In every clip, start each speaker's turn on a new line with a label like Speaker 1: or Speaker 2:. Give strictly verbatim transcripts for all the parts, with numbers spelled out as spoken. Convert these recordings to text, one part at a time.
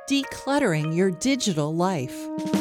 Speaker 1: decluttering your digital life.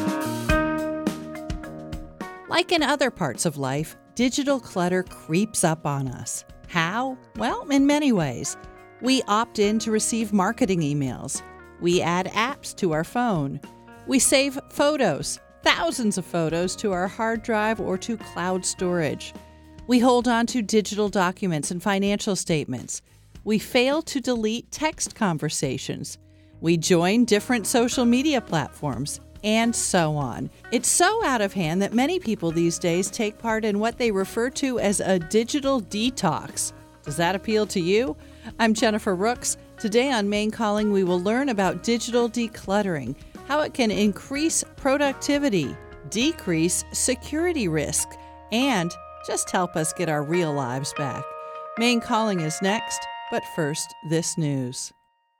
Speaker 1: Like in other parts of life, digital clutter creeps up on us. How? Well, in many ways. We opt in to receive marketing emails. We add apps to our phone. We save photos, thousands of photos, to our hard drive or to cloud storage. We hold on to digital documents and financial statements. We fail to delete text conversations. We join different social media platforms, and so on. It's so out of hand that many people these days take part in what they refer to as a digital detox. Does that appeal to you? I'm Jennifer Rooks. Today on Maine Calling, we will learn about digital decluttering, how it can increase productivity, decrease security risk, and just help us get our real lives back. Maine Calling is next, but first, this news.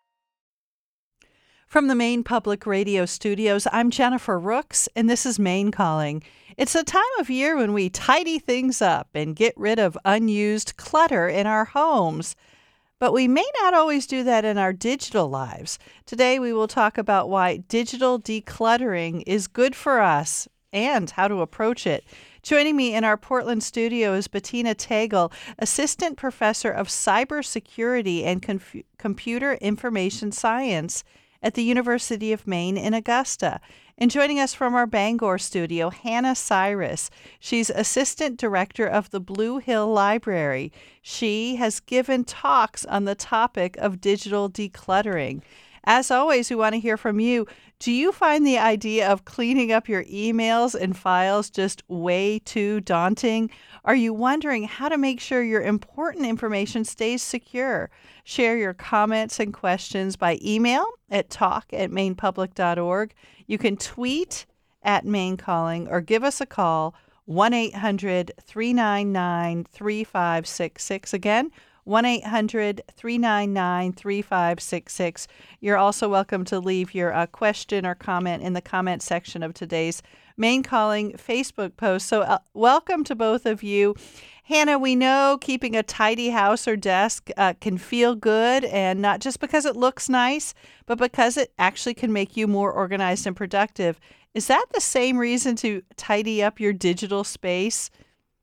Speaker 1: From the Maine Public Radio studios, I'm Jennifer Rooks, and this is Maine Calling. It's a time of year when we tidy things up and get rid of unused clutter in our homes. But we may not always do that in our digital lives. Today, we will talk about why digital decluttering is good for us and how to approach it. Joining me in our Portland studio is Bettina Tagle, Assistant Professor of Cybersecurity and Conf- Computer Information Science at the University of Maine in Augusta. And joining us from our Bangor studio, Hannah Cyrus. She's Assistant Director of the Blue Hill Library. She has given talks on the topic of digital decluttering. As always, we want to hear from you. Do you find the idea of cleaning up your emails and files just way too daunting? Are you wondering how to make sure your important information stays secure? Share your comments and questions by email at talk at mainepublic dot org. You can tweet at Maine Calling or give us a call, one eight hundred three nine nine three five six six. Again, one eight hundred three nine nine three five six six. You're also welcome to leave your uh, question or comment in the comment section of today's Maine Calling Facebook post. So uh, welcome to both of you. Hannah, we know keeping a tidy house or desk uh, can feel good, and not just because it looks nice, but because it actually can make you more organized and productive. Is that the same reason to tidy up your digital space?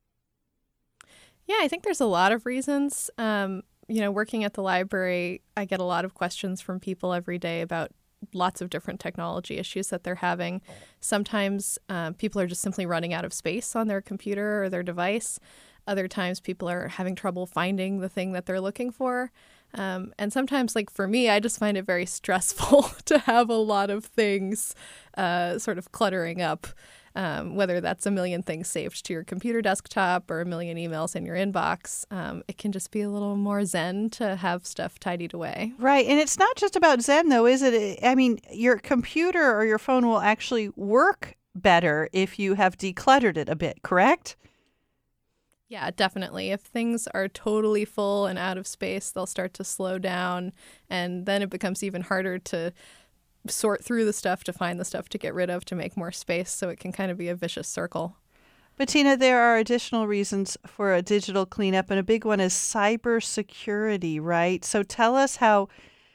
Speaker 2: Yeah, I think there's a lot of reasons. Um, you know, working at the library, I get a lot of questions from people every day about lots of different technology issues that they're having. Sometimes uh, people are just simply running out of space on their computer or their device. Other times people are having trouble finding the thing that they're looking for. Um, and sometimes, like for me, I just find it very stressful to have a lot of things uh, sort of cluttering up. Um, whether that's a million things saved to your computer desktop or a million emails in your inbox, um, it can just be a little more zen to have stuff tidied away.
Speaker 1: Right. And it's not just about zen, though, is it? I mean, your computer or your phone will actually work better if you have decluttered it a bit, correct?
Speaker 2: Yeah, definitely. If things are totally full and out of space, they'll start to slow down, and then it becomes even harder to sort through the stuff to find the stuff to get rid of to make more space, so it can kind of be a vicious circle.
Speaker 1: Bettina, there are additional reasons for a digital cleanup, and a big one is cybersecurity, right? So tell us how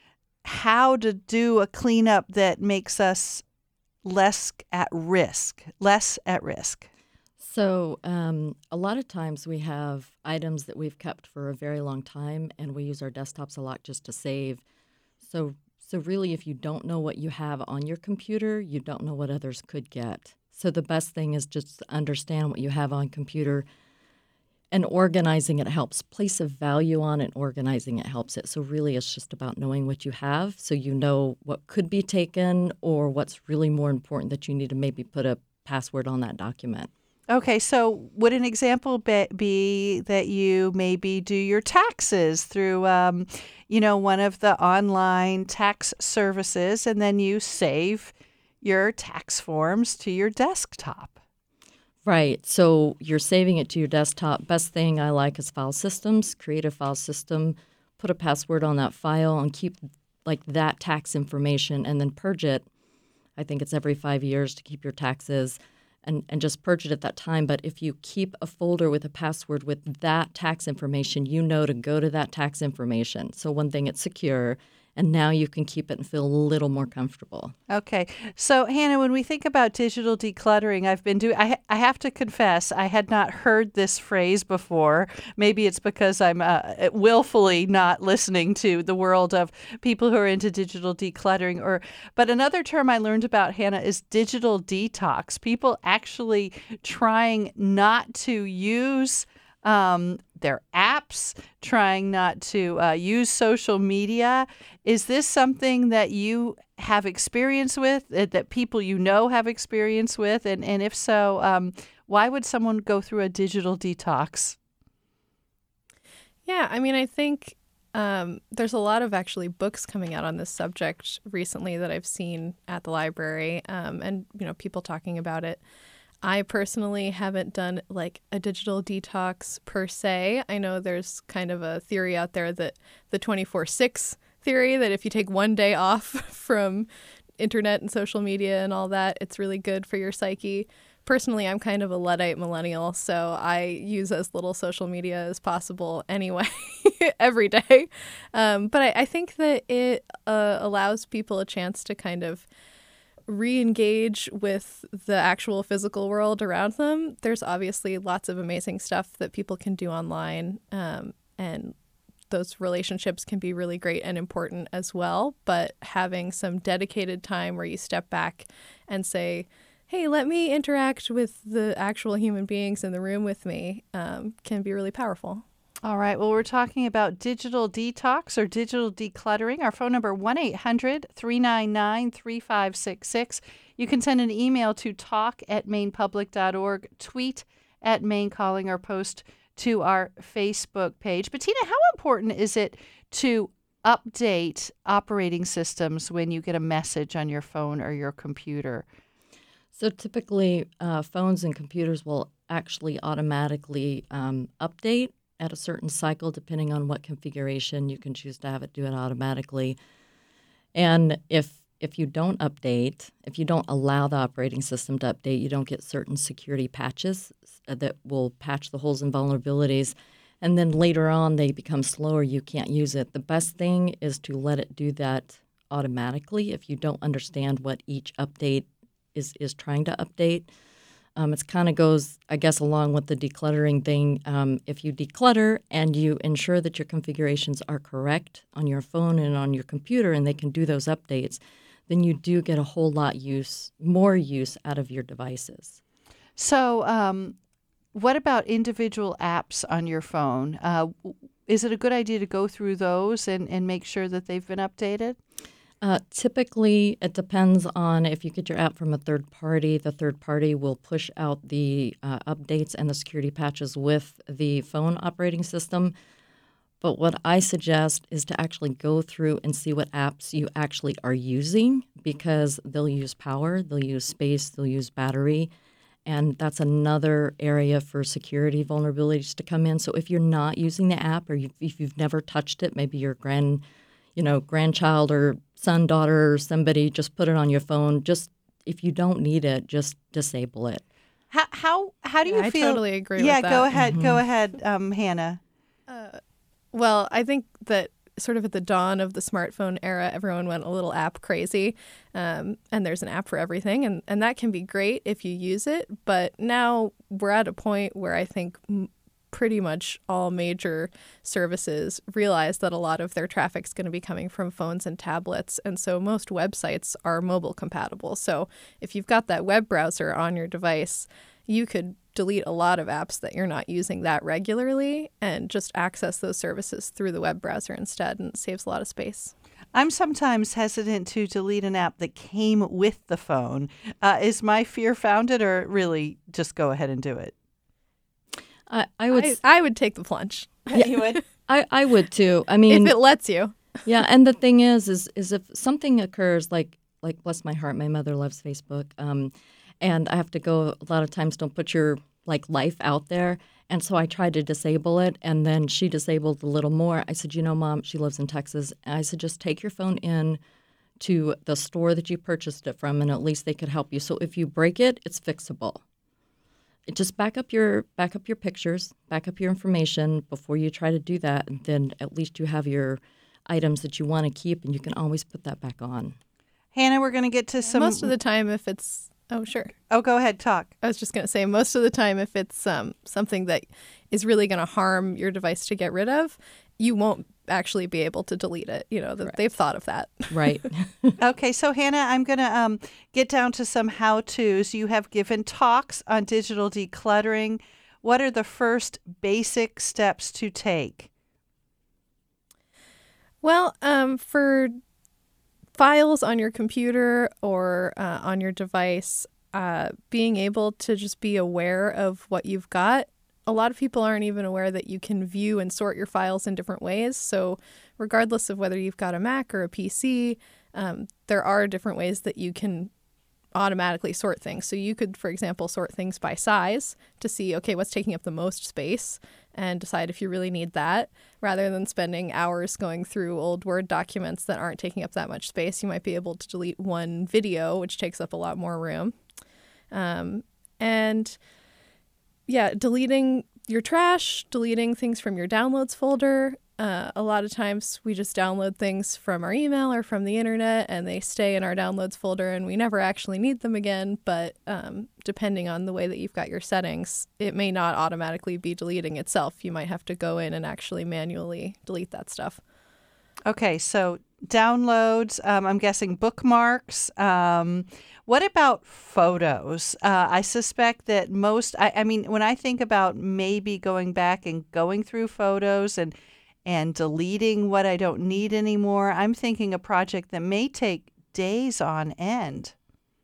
Speaker 1: how to do a cleanup that makes us less at risk, less at risk.
Speaker 3: So um, a lot of times we have items that we've kept for a very long time, and we use our desktops a lot just to save. So So really, if you don't know what you have on your computer, you don't know what others could get. So the best thing is just to understand what you have on computer, and organizing it helps. Place a value on it, organizing it helps it. So really, it's just about knowing what you have so you know what could be taken or what's really more important that you need to maybe put a password on that document.
Speaker 1: Okay, so would an example be, be that you maybe do your taxes through, um, you know, one of the online tax services, and then you save your tax forms to your desktop?
Speaker 3: Right. So you're saving it to your desktop. Best thing I like is file systems. Create a file system, put a password on that file, and keep like that tax information, and then purge it. I think it's every five years to keep your taxes. And, and just purge it at that time. But if you keep a folder with a password with that tax information, you know to go to that tax information. So one thing, it's secure, and now you can keep it and feel a little more comfortable.
Speaker 1: Okay. So, Hannah, when we think about digital decluttering, I've been doing, I, ha- I have to confess, I had not heard this phrase before. Maybe it's because I'm uh, willfully not listening to the world of people who are into digital decluttering. Or, but another term I learned about, Hannah, is digital detox. People actually trying not to use um, their apps, trying not to uh, use social media. Is this something that you have experience with, that, that people you know have experience with? And, and if so, um, why would someone go through a digital detox?
Speaker 2: Yeah, I mean, I think um, there's a lot of actually books coming out on this subject recently that I've seen at the library, um, and, you know, people talking about it. I personally haven't done like a digital detox per se. I know there's kind of a theory out there that the twenty-four six theory, that if you take one day off from internet and social media and all that, it's really good for your psyche. Personally, I'm kind of a Luddite millennial, so I use as little social media as possible anyway, every day. Um, but I, I think that it uh, allows people a chance to kind of re-engage with the actual physical world around them. There's obviously lots of amazing stuff that people can do online, um, and those relationships can be really great and important as well. But having some dedicated time where you step back and say, hey, let me interact with the actual human beings in the room with me, um, can be really powerful.
Speaker 1: All right. Well, we're talking about digital detox or digital decluttering. Our phone number, one eight hundred three nine nine three five six six. You can send an email to talk at maine public dot org, tweet at Maine Calling, or post to our Facebook page. Bettina, how important is it to update operating systems when you get a message on your phone or your computer?
Speaker 3: So typically, uh, phones and computers will actually automatically um, update at a certain cycle, depending on what configuration. You can choose to have it do it automatically. And if if you don't update, if you don't allow the operating system to update, you don't get certain security patches that will patch the holes and vulnerabilities. And then later on, they become slower. You can't use it. The best thing is to let it do that automatically if you don't understand what each update is, is trying to update. Um, it kind of goes, I guess, along with the decluttering thing. Um, if you declutter and you ensure that your configurations are correct on your phone and on your computer, and they can do those updates, then you do get a whole lot use, more use out of your devices.
Speaker 1: So, um, what about individual apps on your phone? Uh, is it a good idea to go through those and, and make sure that they've been updated?
Speaker 3: Uh, typically, it depends on if you get your app from a third party. The third party will push out the uh, updates and the security patches with the phone operating system. But what I suggest is to actually go through and see what apps you actually are using, because they'll use power, they'll use space, they'll use battery. And that's another area for security vulnerabilities to come in. So if you're not using the app, or you've, if you've never touched it, maybe your grand, you know, grandchild or son, daughter, or somebody just put it on your phone. Just if you don't need it, just disable it.
Speaker 1: How how how do you
Speaker 2: yeah,
Speaker 1: feel?
Speaker 2: I totally agree
Speaker 1: yeah,
Speaker 2: with that.
Speaker 1: go ahead,
Speaker 3: Mm-hmm.
Speaker 1: go ahead, um, Hannah.
Speaker 2: Uh, well, I think that sort of at the dawn of the smartphone era, everyone went a little app crazy, um, and there's an app for everything, and, and that can be great if you use it. But now we're at a point where I think m- pretty much all major services realize that a lot of their traffic is going to be coming from phones and tablets. And so most websites are mobile compatible. So if you've got that web browser on your device, you could delete a lot of apps that you're not using that regularly and just access those services through the web browser instead, and it saves a lot of space.
Speaker 1: I'm sometimes hesitant to delete an app that came with the phone. Uh, is my fear founded, or really just go ahead and do it?
Speaker 3: I, I would.
Speaker 2: I, I would take the plunge.
Speaker 1: Yeah. You would?
Speaker 3: I, I would too. I mean,
Speaker 2: if it lets you.
Speaker 3: yeah. And the thing is, is, is if something occurs, like, like bless my heart, my mother loves Facebook, um, and I have to go. A lot of times, don't put your like life out there. And so I tried to disable it, and then she disabled a little more. I said, you know, Mom, she lives in Texas. And I said, just take your phone in to the store that you purchased it from, and at least they could help you. So if you break it, it's fixable. It just back up your back up your pictures, back up your information before you try to do that, and then at least you have your items that you want to keep, and you can always put that back on.
Speaker 1: Hannah, we're going to get to some...
Speaker 2: Most of the time, if it's... Oh, sure.
Speaker 1: Oh, go ahead, talk.
Speaker 2: I was just going to say, most of the time, if it's um, something that is really going to harm your device to get rid of, you won't actually be able to delete it. You know, that
Speaker 3: Right.
Speaker 2: they've thought of that.
Speaker 3: Right.
Speaker 1: Okay, so Hannah, I'm going to um, get down to some how-tos. You have given talks on digital decluttering. What are the first basic steps to take?
Speaker 2: Well, um, for files on your computer or uh, on your device, uh, being able to just be aware of what you've got. A lot of people aren't even aware that you can view and sort your files in different ways. So regardless of whether you've got a Mac or a P C, um, there are different ways that you can automatically sort things. So you could, for example, sort things by size to see, okay, what's taking up the most space and decide if you really need that, rather than spending hours going through old Word documents that aren't taking up that much space. You might be able to delete one video, which takes up a lot more room. Um, and yeah, deleting your trash, deleting things from your downloads folder. Uh, a lot of times we just download things from our email or from the internet and they stay in our downloads folder and we never actually need them again. But um, depending on the way that you've got your settings, it may not automatically be deleting itself. You might have to go in and actually manually delete that stuff.
Speaker 1: Okay, so downloads, um, I'm guessing bookmarks. Um, what about photos? Uh, I suspect that most, I, I mean, when I think about maybe going back and going through photos and and deleting what I don't need anymore, I'm thinking a project that may take days on end.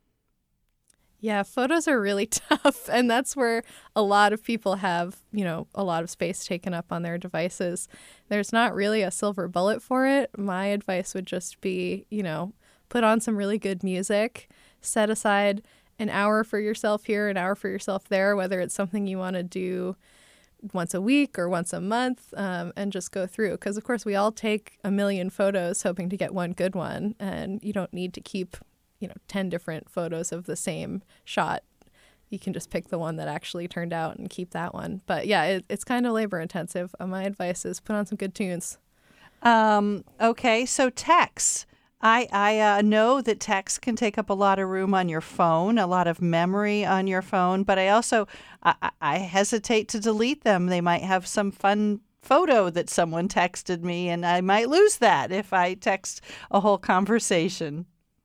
Speaker 2: Yeah, photos are really tough, and that's where a lot of people have, you know, a lot of space taken up on their devices. There's not really a silver bullet for it. My advice would just be, you know, put on some really good music, set aside an hour for yourself here, an hour for yourself there, whether it's something you want to do once a week or once a month, um, and just go through. Because, of course, we all take a million photos hoping to get one good one, and you don't need to keep, you know, ten different photos of the same shot. You can just pick the one that actually turned out and keep that one. But, yeah, it, it's kind of labor intensive. Uh, my advice is put on some good tunes.
Speaker 1: Um, okay, so text. I, I uh, know that text can take up a lot of room on your phone, a lot of memory on your phone, but I also I, I hesitate to delete them. They might have some fun photo that someone texted me, and I might lose that if I text a whole conversation.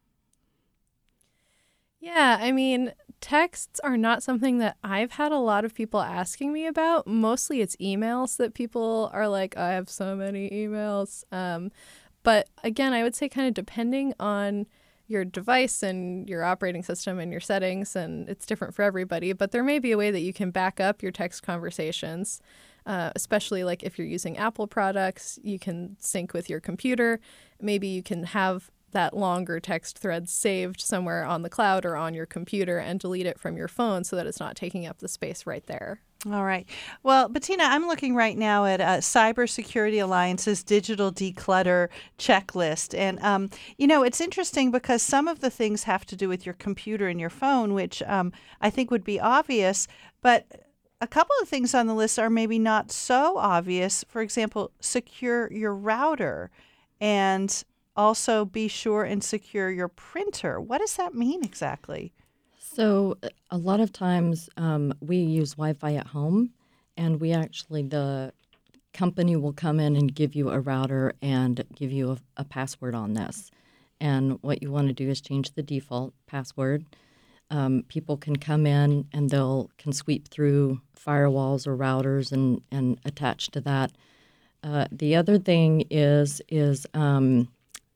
Speaker 2: Yeah, I mean, texts are not something that I've had a lot of people asking me about. Mostly it's emails that people are like, I have so many emails. Um, but again, I would say kind of depending on your device and your operating system and your settings, and it's different for everybody, but there may be a way that you can back up your text conversations, uh, especially like if you're using Apple products, you can sync with your computer. Maybe you can have that longer text thread saved somewhere on the cloud or on your computer and delete it from your phone so that it's not taking up the space right there.
Speaker 1: All right. Well, Bettina, I'm looking right now at uh, Cybersecurity Alliance's digital declutter checklist. And, um, you know, it's interesting because some of the things have to do with your computer and your phone, which um, I think would be obvious. But a couple of things on the list are maybe not so obvious. For example, secure your router and also be sure and secure your printer. What does that mean exactly?
Speaker 3: So a lot of times um, we use Wi-Fi at home, and we actually, the company will come in and give you a router and give you a, a password on this. And what you want to do is change the default password. Um, people can come in and they'll can sweep through firewalls or routers and, and attach to that. Uh, the other thing is is um,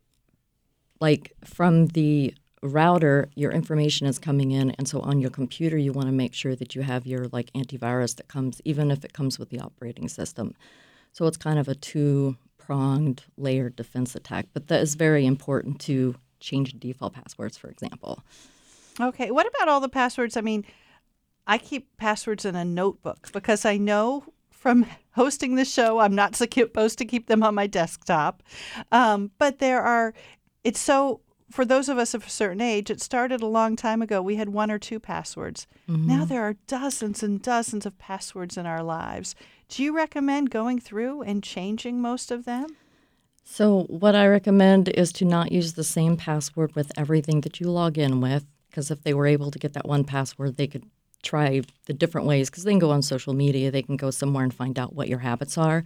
Speaker 3: like from the router, your information is coming in, and so on your computer, you want to make sure that you have your like antivirus that comes, even if it comes with the operating system. So it's kind of a two-pronged layered defense attack, but that is very important to change default passwords, for example.
Speaker 1: Okay. What about all the passwords? I mean, I keep passwords in a notebook because I know from hosting the show, I'm not supposed to keep them on my desktop. Um, but there are, it's so, for those of us of a certain age, it started a long time ago. We had one or two passwords. Mm-hmm. Now there are dozens and dozens of passwords in our lives. Do you recommend going through and changing most of them?
Speaker 3: So what I recommend is to not use the same password with everything that you log in with, because if they were able to get that one password, they could try the different ways, because they can go on social media, they can go somewhere and find out what your habits are.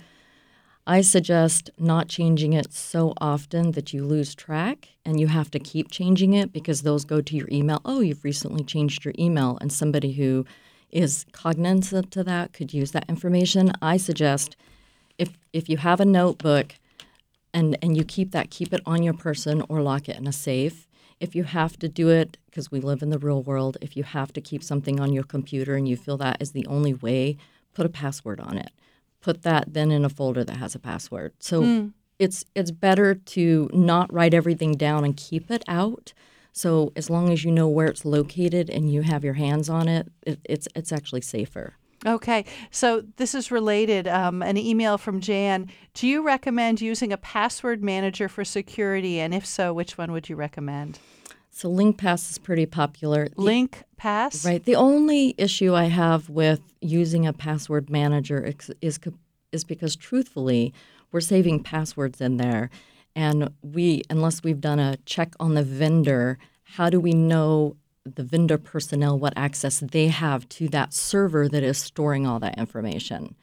Speaker 3: I suggest not changing it so often that you lose track and you have to keep changing it, because those go to your email. Oh, you've recently changed your email, and somebody who is cognizant to that could use that information. I suggest if if you have a notebook and, and you keep that, keep it on your person or lock it in a safe. If you have to do it, because we live in the real world, if you have to keep something on your computer and you feel that is the only way, put a password on it. Put that then in a folder that has a password. So mm. it's it's better to not write everything down and keep it out. So as long as you know where it's located and you have your hands on it, it it's it's actually safer.
Speaker 1: Okay. So this is related. Um, an email from Jan. Do you recommend using a password manager for security? And if so, which one would you recommend?
Speaker 3: So LinkPass is pretty popular.
Speaker 1: LinkPass?
Speaker 3: Right. The only issue I have with using a password manager is, is is because, truthfully, we're saving passwords in there. And we, unless we've done a check on the vendor, how do we know the vendor personnel what access they have to that server that is storing all that information?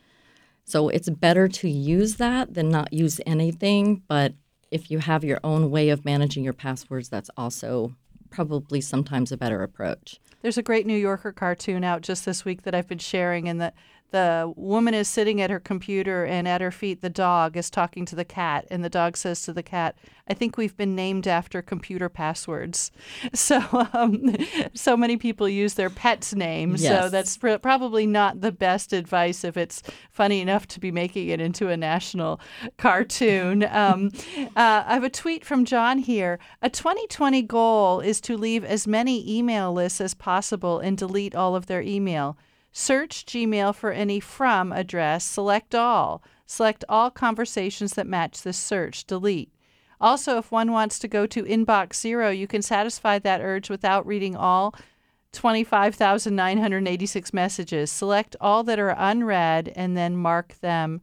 Speaker 3: So it's better to use that than not use anything. But if you have your own way of managing your passwords, that's also probably sometimes a better approach.
Speaker 1: There's a great New Yorker cartoon out just this week that I've been sharing, and the the woman is sitting at her computer, and at her feet the dog is talking to the cat, and the dog says to the cat, "I think we've been named after computer passwords." So um, so many people use their pets' names,
Speaker 3: yes.
Speaker 1: So that's pr- probably not the best advice if it's funny enough to be making it into a national cartoon. Um, uh, I have a tweet from John here. A twenty twenty goal is to leave as many email lists as possible and delete all of their email. Search Gmail for any from address, select all. Select all conversations that match this search, delete. Also, if one wants to go to inbox zero, you can satisfy that urge without reading all twenty-five thousand nine hundred eighty-six messages. Select all that are unread and then mark them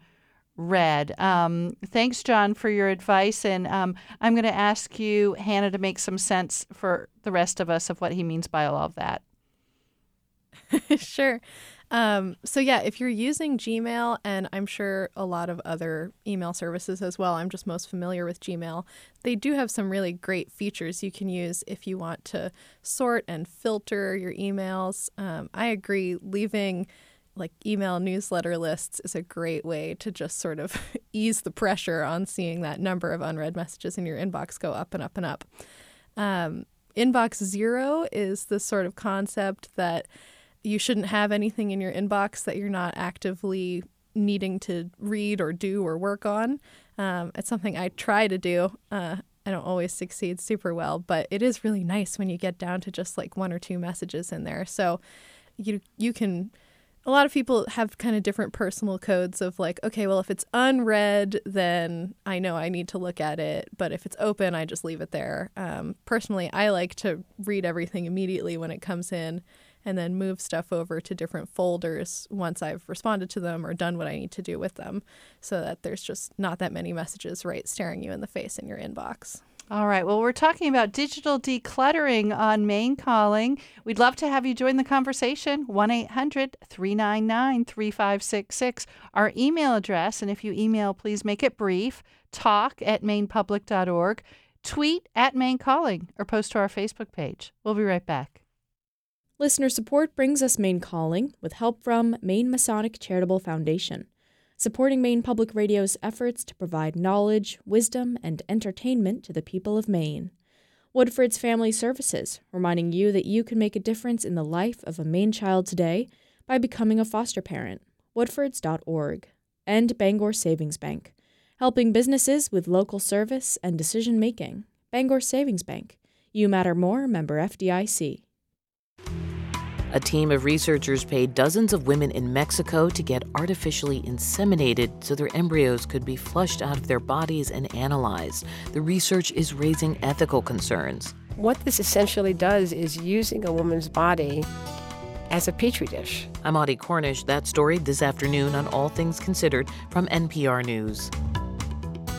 Speaker 1: read. Um, thanks, John, for your advice. And um, I'm going to ask you, Hannah, to make some sense for the rest of us of what he means by all of that.
Speaker 2: Sure. Um, so yeah, if you're using Gmail, and I'm sure a lot of other email services as well, I'm just most familiar with Gmail, they do have some really great features you can use if you want to sort and filter your emails. Um, I agree, leaving like email newsletter lists is a great way to just sort of ease the pressure on seeing that number of unread messages in your inbox go up and up and up. Um, inbox zero is the sort of concept that you shouldn't have anything in your inbox that you're not actively needing to read or do or work on. Um, it's something I try to do. Uh, I don't always succeed super well, but it is really nice when you get down to just like one or two messages in there. So you you can, a lot of people have kind of different personal codes of like, okay, well, if it's unread, then I know I need to look at it. But if it's open, I just leave it there. Um, personally, I like to read everything immediately when it comes in, and then move stuff over to different folders once I've responded to them or done what I need to do with them, so that there's just not that many messages right staring you in the face in your inbox.
Speaker 1: All right. Well, we're talking about digital decluttering on Maine Calling. We'd love to have you join the conversation. one eight hundred three nine nine three five six six. Our email address, and if you email, please make it brief, talk at maine public dot org. Tweet at Maine Calling or post to our Facebook page. We'll be right back.
Speaker 4: Listener support brings us Maine Calling with help from Maine Masonic Charitable Foundation, supporting Maine Public Radio's efforts to provide knowledge, wisdom, and entertainment to the people of Maine. Woodford's Family Services, reminding you that you can make a difference in the life of a Maine child today by becoming a foster parent. woodfords dot org. And Bangor Savings Bank, helping businesses with local service and decision-making. Bangor Savings Bank. You matter more, member F D I C.
Speaker 5: A team of researchers paid dozens of women in Mexico to get artificially inseminated so their embryos could be flushed out of their bodies and analyzed. The research is raising ethical concerns.
Speaker 6: What this essentially does is using a woman's body as a petri dish.
Speaker 5: I'm Audie Cornish. That story this afternoon on All Things Considered from N P R News.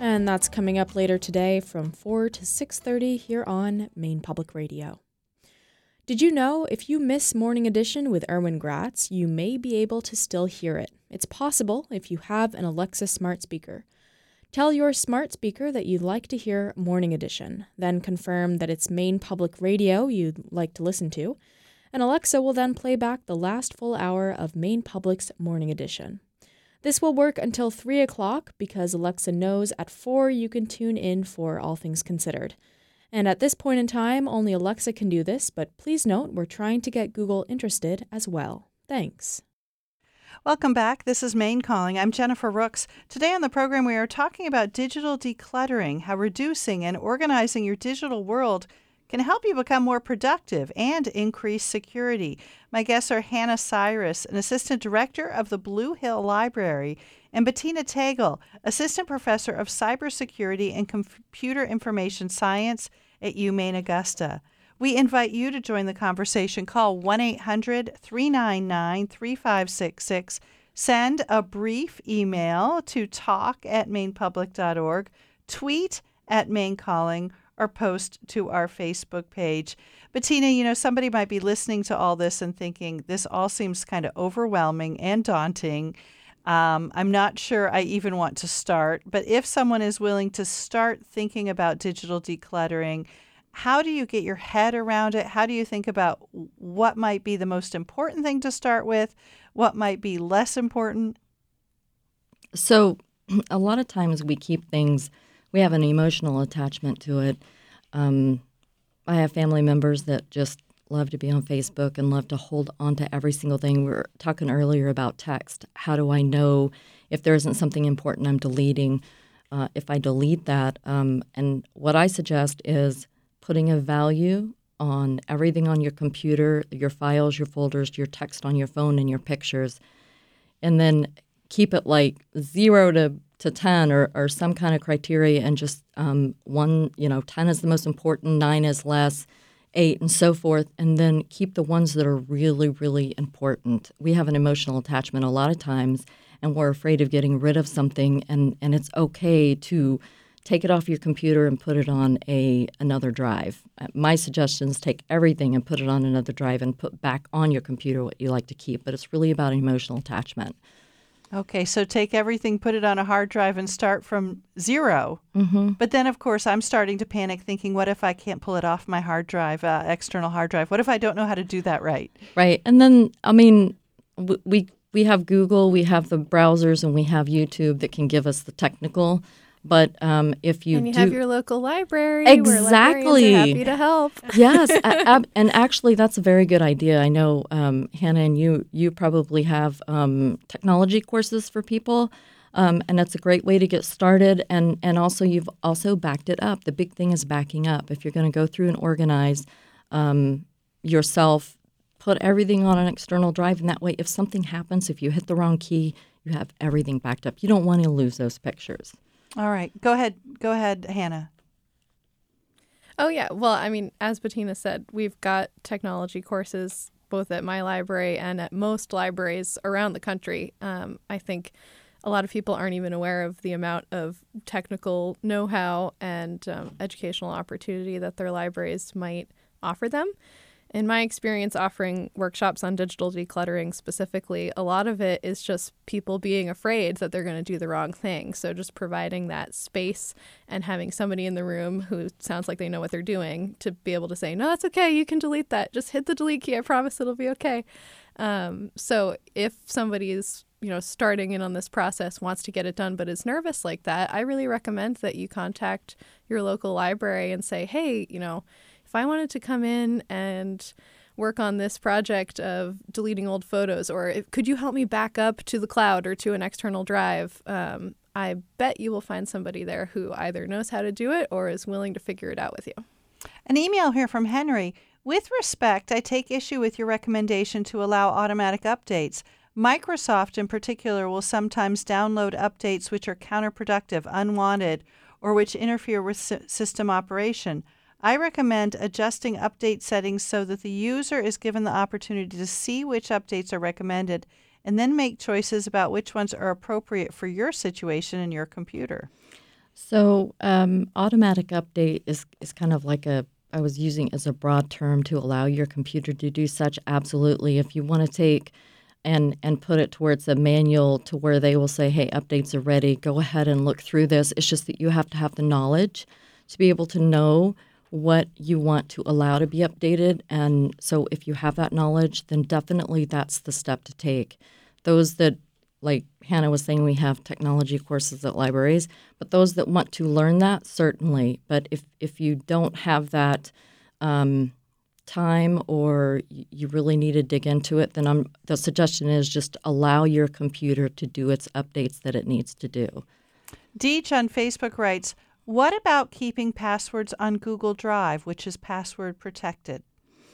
Speaker 4: And that's coming up later today from four to six thirty here on Maine Public Radio. Did you know if you miss Morning Edition with Erwin Gratz, you may be able to still hear it? It's possible if you have an Alexa smart speaker. Tell your smart speaker that you'd like to hear Morning Edition, then confirm that it's Maine Public Radio you'd like to listen to, and Alexa will then play back the last full hour of Maine Public's Morning Edition. This will work until three o'clock because Alexa knows at four you can tune in for All Things Considered. And at this point in time, only Alexa can do this, but please note we're trying to get Google interested as well. Thanks.
Speaker 1: Welcome back. This is Maine Calling. I'm Jennifer Rooks. Today on the program, we are talking about digital decluttering, how reducing and organizing your digital world can help you become more productive and increase security. My guests are Hannah Cyrus, an assistant director of the Blue Hill Library, and Bettina Tagle, assistant professor of cybersecurity and computer information science at UMaine Augusta. We invite you to join the conversation. Call one eight hundred three nine nine three five six six. Send a brief email to talk at maine public dot org, tweet at Maine Calling, or post to our Facebook page. Bettina, you know, somebody might be listening to all this and thinking this all seems kind of overwhelming and daunting. Um, I'm not sure I even want to start, but if someone is willing to start thinking about digital decluttering, how do you get your head around it? How do you think about what might be the most important thing to start with? What might be less important?
Speaker 3: So a lot of times we keep things, we have an emotional attachment to it. Um, I have family members that just love to be on Facebook and love to hold on to every single thing. We were talking earlier about text. How do I know if there isn't something important I'm deleting? Uh, if I delete that, um, and what I suggest is putting a value on everything on your computer, your files, your folders, your text on your phone, and your pictures, and then keep it like zero to, to ten or, or some kind of criteria, and just um, one, you know, ten is the most important, nine is less, eight, and so forth, and then keep the ones that are really, really important. We have an emotional attachment a lot of times, and we're afraid of getting rid of something, and, and it's okay to take it off your computer and put it on a another drive. Uh, my suggestion is take everything and put it on another drive and put back on your computer what you like to keep, but it's really about emotional attachment.
Speaker 1: Okay, so take everything, put it on a hard drive, and start from zero.
Speaker 3: Mm-hmm.
Speaker 1: But then, of course, I'm starting to panic, thinking, what if I can't pull it off my hard drive, uh, external hard drive? What if I don't know how to do that right?
Speaker 3: Right. And then, I mean, w- we we have Google, we have the browsers, and we have YouTube that can give us the technical. But um, if you
Speaker 2: and you
Speaker 3: do,
Speaker 2: have your local library,
Speaker 3: exactly,
Speaker 2: where librarians are happy to help.
Speaker 3: Yes, a- ab- and actually, that's a very good idea. I know, um, Hannah, and you you probably have um, technology courses for people, um, and that's a great way to get started. And and also, you've also backed it up. The big thing is backing up. If you're going to go through and organize um, yourself, put everything on an external drive, and that way, if something happens, if you hit the wrong key, you have everything backed up. You don't want to lose those pictures.
Speaker 1: All right. Go ahead. Go ahead, Hannah.
Speaker 2: Oh, yeah. Well, I mean, as Bettina said, we've got technology courses both at my library and at most libraries around the country. Um, I think a lot of people aren't even aware of the amount of technical know-how and um, educational opportunity that their libraries might offer them. In my experience offering workshops on digital decluttering specifically, a lot of it is just people being afraid that they're going to do the wrong thing. So just providing that space and having somebody in the room who sounds like they know what they're doing to be able to say, no, that's okay, you can delete that. Just hit the delete key. I promise it'll be okay. Um, so if somebody is, you know, starting in on this process, wants to get it done, but is nervous like that, I really recommend that you contact your local library and say, hey, you know, if I wanted to come in and work on this project of deleting old photos, or if, could you help me back up to the cloud or to an external drive? Um, I bet you will find somebody there who either knows how to do it or is willing to figure it out with you.
Speaker 1: An email here from Henry. With respect, I take issue with your recommendation to allow automatic updates. Microsoft in particular will sometimes download updates which are counterproductive, unwanted, or which interfere with s- system operation. I recommend adjusting update settings so that the user is given the opportunity to see which updates are recommended and then make choices about which ones are appropriate for your situation and your computer.
Speaker 3: So um, automatic update is, is kind of like a, I was using as a broad term to allow your computer to do such. Absolutely. If you want to take and and put it towards a manual to where they will say, hey, updates are ready, go ahead and look through this. It's just that you have to have the knowledge to be able to know what you want to allow to be updated. And so if you have that knowledge, then definitely that's the step to take. Those that, like Hannah was saying, we have technology courses at libraries, but those that want to learn that, certainly. But if, if you don't have that um, time or you really need to dig into it, then I'm, the suggestion is just allow your computer to do its updates that it needs to do.
Speaker 1: Deej on Facebook writes, what about keeping passwords on Google Drive, which is password protected?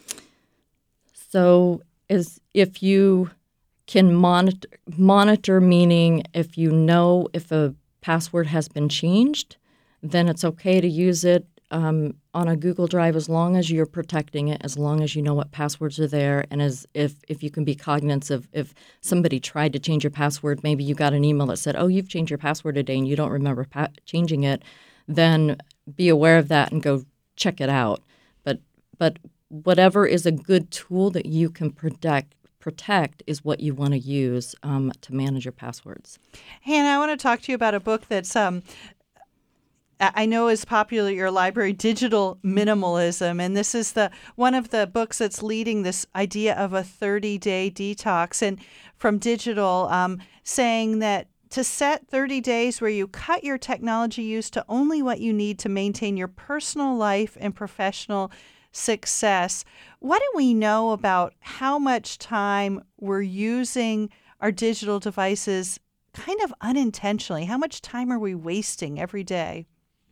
Speaker 3: So is if you can monitor, monitor meaning if you know if a password has been changed, then it's okay to use it um, on a Google Drive as long as you're protecting it, as long as you know what passwords are there, and as if, if you can be cognizant of if somebody tried to change your password, maybe you got an email that said, oh, you've changed your password today and you don't remember pa- changing it, then be aware of that and go check it out. But but whatever is a good tool that you can protect protect is what you want to use um, to manage your passwords.
Speaker 1: Hannah, I want to talk to you about a book that's um, I know is popular at your library, Digital Minimalism, and this is the one of the books that's leading this idea of a thirty-day detox, and from digital, um, saying that to set thirty days where you cut your technology use to only what you need to maintain your personal life and professional success. What do we know about how much time we're using our digital devices kind of unintentionally? How much time are we wasting every day?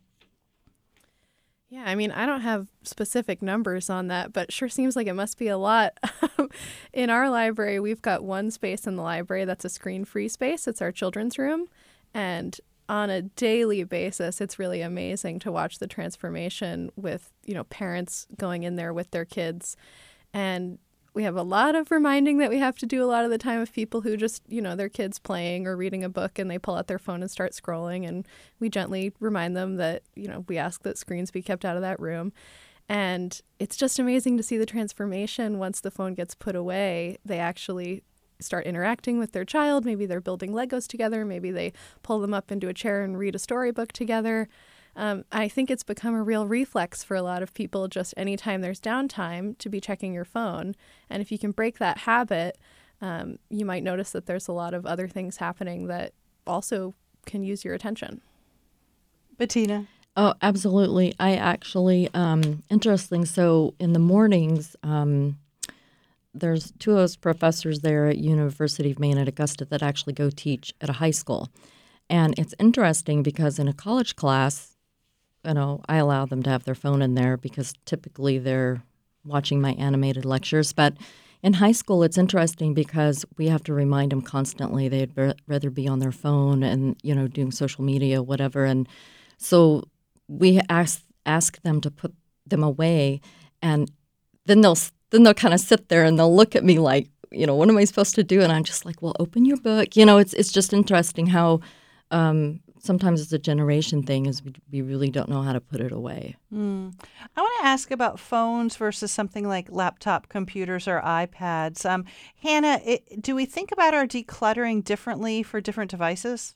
Speaker 2: Yeah, I mean, I don't have specific numbers on that, but it sure seems like it must be a lot. In our library, we've got one space in the library that's a screen-free space. It's our children's room. And on a daily basis, it's really amazing to watch the transformation with, you know, parents going in there with their kids. And we have a lot of reminding that we have to do a lot of the time of people who just, you know, their kids playing or reading a book and they pull out their phone and start scrolling. And we gently remind them that, you know, we ask that screens be kept out of that room. And it's just amazing to see the transformation once the phone gets put away. They actually start interacting with their child. Maybe they're building Legos together. Maybe they pull them up into a chair and read a storybook together. Um, I think it's become a real reflex for a lot of people just anytime there's downtime to be checking your phone. And if you can break that habit, um, you might notice that there's a lot of other things happening that also can use your attention.
Speaker 1: Bettina?
Speaker 3: Oh, absolutely. I actually, um, interesting. So in the mornings, um, there's two of us professors there at University of Maine at Augusta that actually go teach at a high school. And it's interesting because in a college class, you know, I allow them to have their phone in there because typically they're watching my animated lectures. But in high school, it's interesting because we have to remind them constantly they'd be- rather be on their phone and, you know, doing social media, whatever. And so we ask ask them to put them away, and then they'll then they'll kind of sit there and they'll look at me like, you know, what am I supposed to do? And I'm just like, well, open your book. You know, it's it's just interesting how um, sometimes it's a generation thing is we, we really don't know how to put it away.
Speaker 1: Mm. I want to ask about phones versus something like laptop computers or iPads. Um, Hannah, it, do we think about our decluttering differently for different devices?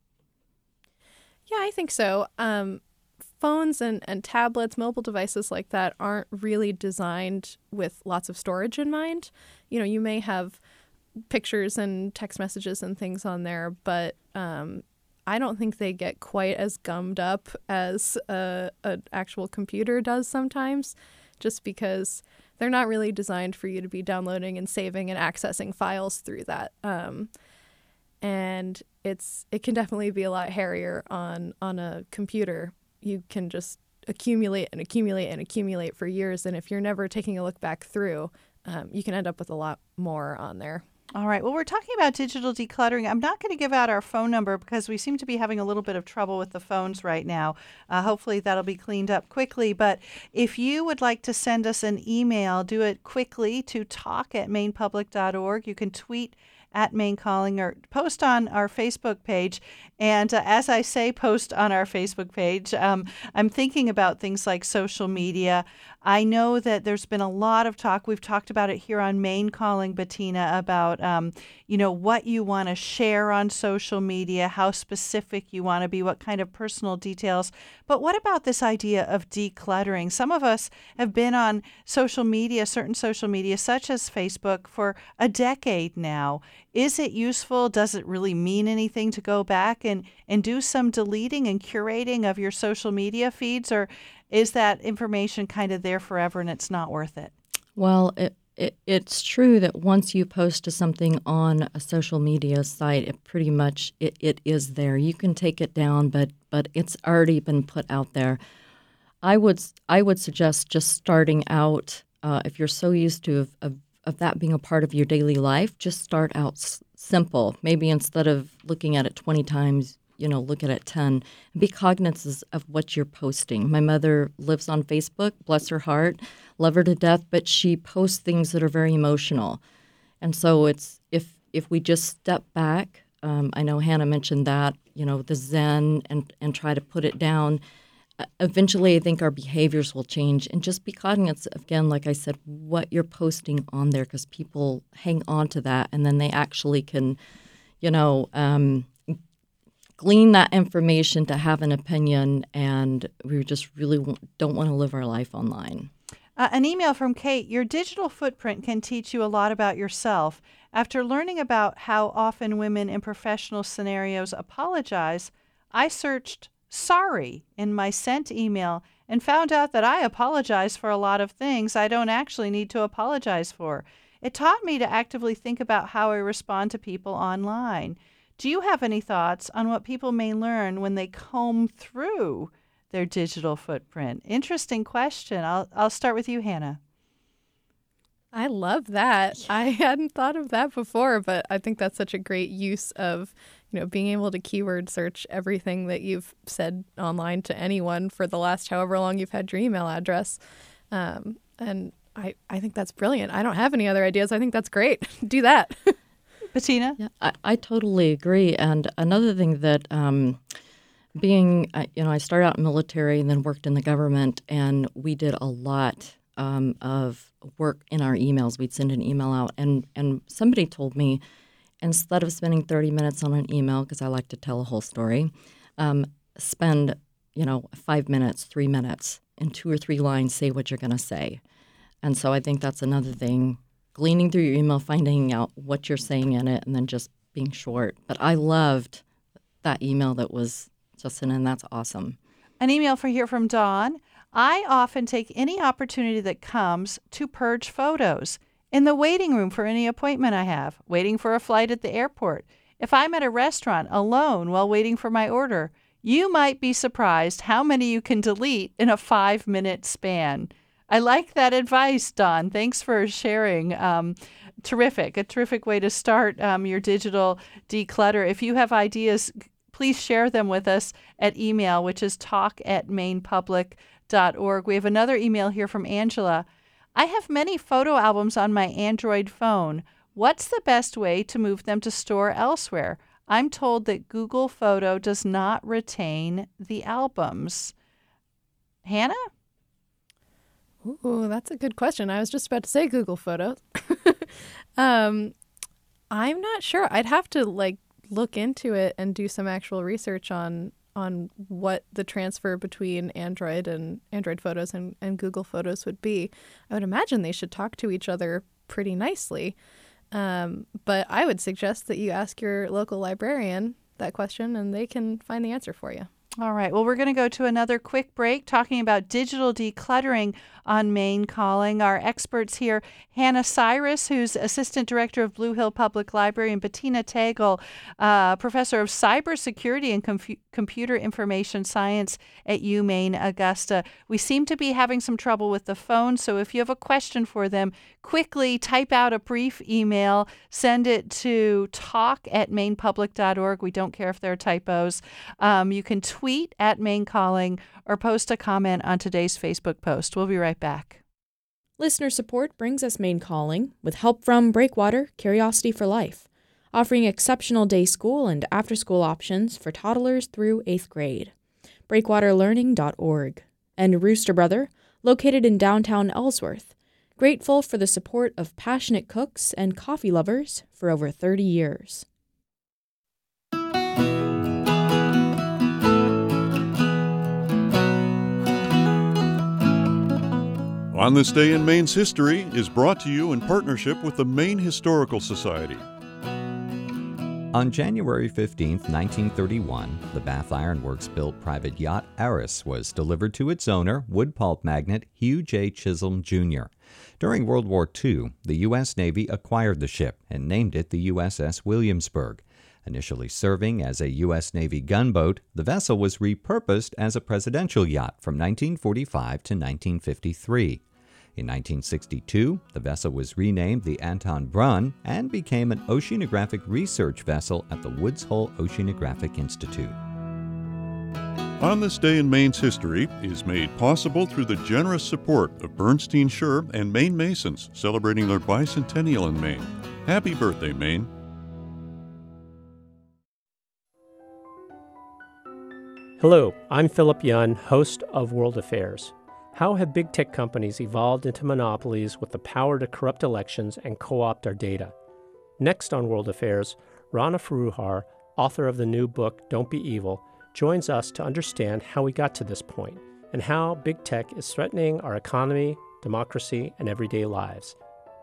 Speaker 2: Yeah, I think so. Um, phones and, and tablets, mobile devices like that aren't really designed with lots of storage in mind. You know, you may have pictures and text messages and things on there, but um, I don't think they get quite as gummed up as a, an actual computer does sometimes, just because they're not really designed for you to be downloading and saving and accessing files through that. Um, and it's it can definitely be a lot hairier on, on a computer. You can just accumulate and accumulate and accumulate for years. And if you're never taking a look back through, um, you can end up with a lot more on there.
Speaker 1: All right. Well, we're talking about digital decluttering. I'm not going to give out our phone number because we seem to be having a little bit of trouble with the phones right now. Uh, hopefully that'll be cleaned up quickly. But if you would like to send us an email, do it quickly to talk at maine public dot org. You can tweet at Maine Calling, or post on our Facebook page. And uh, as I say, post on our Facebook page, um, I'm thinking about things like social media. I know that there's been a lot of talk. We've talked about it here on Maine Calling, Bettina, about, um, you know, what you want to share on social media, how specific you want to be, what kind of personal details. But what about this idea of decluttering? Some of us have been on social media, certain social media, such as Facebook, for a decade now. Is it useful? Does it really mean anything to go back and, and do some deleting and curating of your social media feeds? Or is that information kind of there forever and it's not worth it?
Speaker 3: Well, it, it it's true that once you post to something on a social media site, it pretty much it, it is there. You can take it down, but but it's already been put out there. I would I would suggest just starting out, uh, if you're so used to of, of, of that being a part of your daily life, just start out s- simple. Maybe instead of looking at it twenty times, you know, look at it ten. Be cognizant of what you're posting. My mother lives on Facebook, bless her heart, love her to death, but she posts things that are very emotional. And so it's if if we just step back, um, I know Hannah mentioned that, you know, the Zen, and, and try to put it down. Eventually, I think our behaviors will change, and just be cognizant, again, like I said, what you're posting on there, because people hang on to that, and then they actually can, you know, um, glean that information to have an opinion, and we just really w- don't want to live our life online.
Speaker 1: Uh, an email from Kate. Your digital footprint can teach you a lot about yourself. After learning about how often women in professional scenarios apologize, I searched sorry in my sent email and found out that I apologize for a lot of things I don't actually need to apologize for. It taught me to actively think about how I respond to people online. Do you have any thoughts on what people may learn when they comb through their digital footprint? Interesting question. I'll I'll start with you, Hannah.
Speaker 2: I love that. I hadn't thought of that before, but I think that's such a great use of, you know, being able to keyword search everything that you've said online to anyone for the last however long you've had your email address. Um, and I, I think that's brilliant. I don't have any other ideas. I think that's great. Do that.
Speaker 1: Bettina?
Speaker 3: Yeah, I, I totally agree. And another thing that um, being, uh, you know, I started out in military and then worked in the government, and we did a lot um, of work in our emails. We'd send an email out, and, and somebody told me, instead of spending thirty minutes on an email, because I like to tell a whole story, um, spend, you know, five minutes, three minutes, in two or three lines, say what you're going to say. And so I think that's another thing, gleaning through your email, finding out what you're saying in it, and then just being short. But I loved that email that was just in, and that's awesome.
Speaker 1: An email for here from Dawn. I often take any opportunity that comes to purge photos. In the waiting room for any appointment I have, waiting for a flight at the airport, if I'm at a restaurant alone while waiting for my order, you might be surprised how many you can delete in a five-minute span. I like that advice, Dawn. Thanks for sharing. Um, terrific. A terrific way to start um, your digital declutter. If you have ideas, please share them with us at email, which is talk at maine public dot org. We have another email here from Angela. I have many photo albums on my Android phone. What's the best way to move them to store elsewhere? I'm told that Google Photo does not retain the albums. Hannah?
Speaker 2: Ooh, that's a good question. I was just about to say Google Photos. um, I'm not sure. I'd have to like look into it and do some actual research on on what the transfer between Android and Android Photos and, and Google Photos would be. I would imagine they should talk to each other pretty nicely. Um, but I would suggest that you ask your local librarian that question and they can find the answer for you.
Speaker 1: All right. Well, we're going to go to another quick break talking about digital decluttering on Maine Calling. Our experts here, Hannah Cyrus, who's Assistant Director of Blue Hill Public Library, and Bettina Tagle, uh, Professor of Cybersecurity and Com- Computer Information Science at UMaine Augusta. We seem to be having some trouble with the phone, so if you have a question for them, quickly type out a brief email, send it to talk at maine public dot org. We don't care if there are typos. Um, you can tweet at Maine Calling or post a comment on today's Facebook post. We'll be right back.
Speaker 4: Listener support brings us Maine Calling with help from Breakwater Curiosity for Life, offering exceptional day school and after-school options for toddlers through eighth grade. breakwater learning dot org. And Rooster Brother, located in downtown Ellsworth, grateful for the support of passionate cooks and coffee lovers for over thirty years.
Speaker 7: On This Day in Maine's History is brought to you in partnership with the Maine Historical Society.
Speaker 8: On January fifteenth, nineteen thirty-one, the Bath Iron Works-built private yacht Eris was delivered to its owner, wood pulp magnate Hugh J. Chisholm, Junior During World War Two, the U S Navy acquired the ship and named it the U S S Williamsburg. Initially serving as a U S Navy gunboat, the vessel was repurposed as a presidential yacht from nineteen forty-five to nineteen fifty-three. In nineteen sixty-two, the vessel was renamed the Anton Brunn and became an oceanographic research vessel at the Woods Hole Oceanographic Institute.
Speaker 7: On This Day in Maine's History is made possible through the generous support of Bernstein Schur and Maine Masons celebrating their bicentennial in Maine. Happy birthday, Maine.
Speaker 9: Hello, I'm Philip Yun, host of World Affairs. How have big tech companies evolved into monopolies with the power to corrupt elections and co-opt our data? Next on World Affairs, Rana Foroohar, author of the new book Don't Be Evil, joins us to understand how we got to this point and how big tech is threatening our economy, democracy, and everyday lives.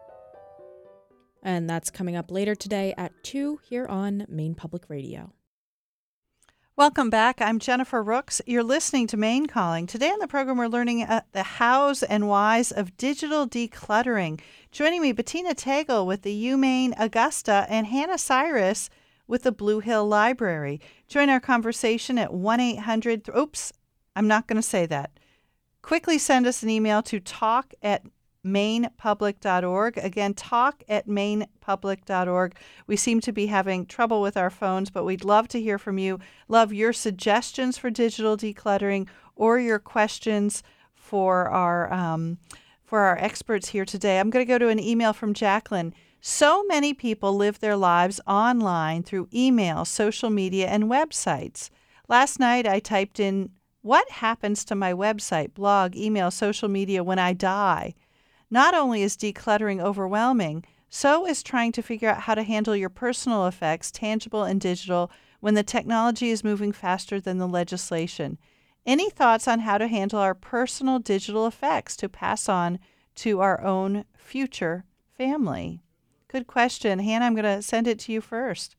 Speaker 4: And that's coming up later today at two here on Maine Public Radio.
Speaker 1: Welcome back. I'm Jennifer Rooks. You're listening to Maine Calling. Today on the program, we're learning uh, the hows and whys of digital decluttering. Joining me, Bettina Tagle with the UMaine Augusta and Hannah Cyrus with the Blue Hill Library. Join our conversation at one eight hundred, oops, I'm not going to say that. Quickly send us an email to talk at maine public dot org. Again, talk at maine public dot org. We seem to be having trouble with our phones, but we'd love to hear from you. Love your suggestions for digital decluttering or your questions for our um, for our experts here today. I'm going to go to an email from Jacqueline. So many people live their lives online through email, social media, and websites. Last night I typed in, what happens to my website, blog, email, social media when I die? Not only is decluttering overwhelming, so is trying to figure out how to handle your personal effects, tangible and digital, when the technology is moving faster than the legislation. Any thoughts on how to handle our personal digital effects to pass on to our own future family? Good question. Hannah, I'm going to send it to you first.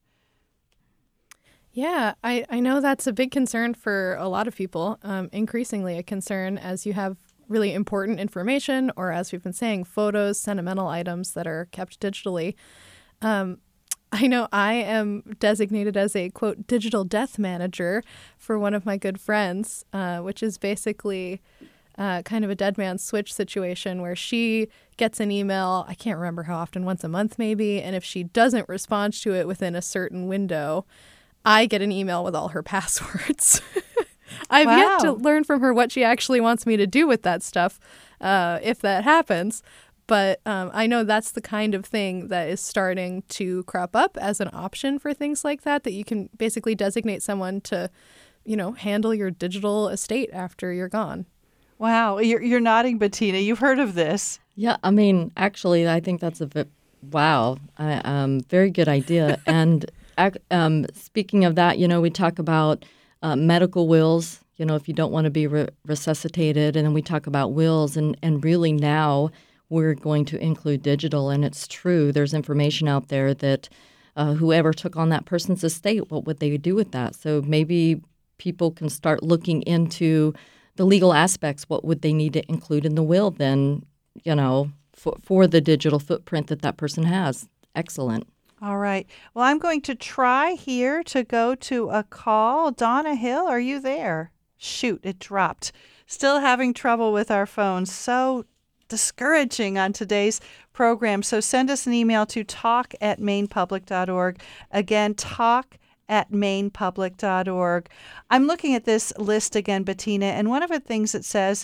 Speaker 2: Yeah, I, I know that's a big concern for a lot of people, um, increasingly a concern as you have really important information, or as we've been saying, photos, sentimental items that are kept digitally. Um, I know I am designated as a, quote, digital death manager for one of my good friends, uh, which is basically uh, kind of a dead man's switch situation where she gets an email, I can't remember how often, once a month maybe, and if she doesn't respond to it within a certain window, I get an email with all her passwords. I've
Speaker 1: wow.
Speaker 2: yet to learn from her what she actually wants me to do with that stuff, uh, if that happens. But um, I know that's the kind of thing that is starting to crop up as an option for things like that, that you can basically designate someone to, you know, handle your digital estate after you're gone.
Speaker 1: Wow. You're, you're nodding, Bettina. You've heard of this.
Speaker 3: Yeah, I mean, actually, I think that's a bit, wow, I, um, very good idea. And um, speaking of that, you know, we talk about Uh, medical wills, you know, if you don't want to be re- resuscitated. And then we talk about wills. And, and really now we're going to include digital. And it's true. There's information out there that uh, whoever took on that person's estate, what would they do with that? So maybe people can start looking into the legal aspects. What would they need to include in the will then, you know, for, for the digital footprint that that person has? Excellent.
Speaker 1: All right. Well, I'm going to try here to go to a call. Donna Hill, are you there? Shoot, it dropped. Still having trouble with our phones. So discouraging on today's program. So send us an email to talk at maine public dot org. Again, talk at maine public dot org. I'm looking at this list again, Bettina, and one of the things it says is